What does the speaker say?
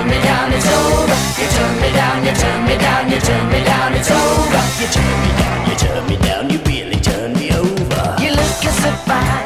turn me down, it's over. You turn me down, you turn me down, you turn me down, it's over. You turn me down, you turn me down, you really turn me over. You look so fine.